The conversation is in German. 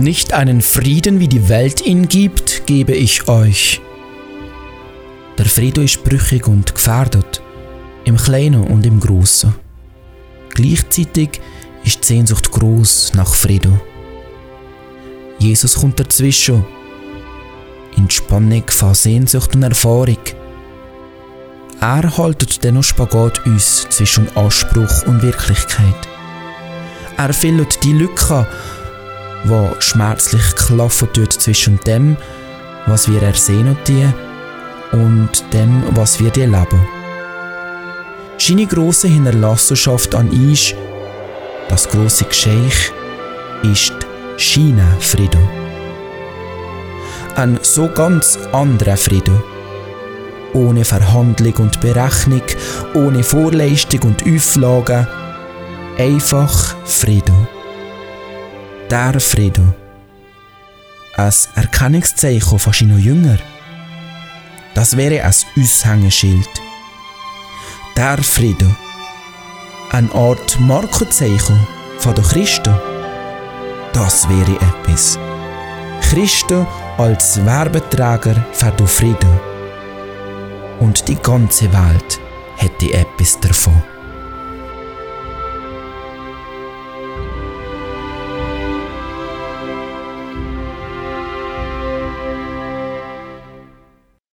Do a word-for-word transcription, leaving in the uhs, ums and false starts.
Nicht einen Frieden, wie die Welt ihn gibt, gebe ich euch. Der Friede ist brüchig und gefährdet, im Kleinen und im Grossen. Gleichzeitig ist die Sehnsucht gross nach Frieden. Jesus kommt dazwischen, in die Spannung von Sehnsucht und Erfahrung. Er haltet den Spagat uns zwischen Anspruch und Wirklichkeit. Er füllt die Lücke, die schmerzlich klaffen tut zwischen dem, was wir ersehen und dem, was wir leben. Seine grosse Hinterlassenschaft an uns, das grosse Geschenk, ist China Frieden. Ein so ganz anderer Frieden. Ohne Verhandlung und Berechnung, ohne Vorleistung und Auflagen. Einfach Frieden. Der Frieden. Ein Erkennungszeichen von seinen Jüngern. Das wäre ein Aushängeschild. Der Frieden. Eine Art Markenzeichen von den Christen. Das wäre etwas. Christen als Werbeträger für den Frieden. Und die ganze Welt hätte etwas davon.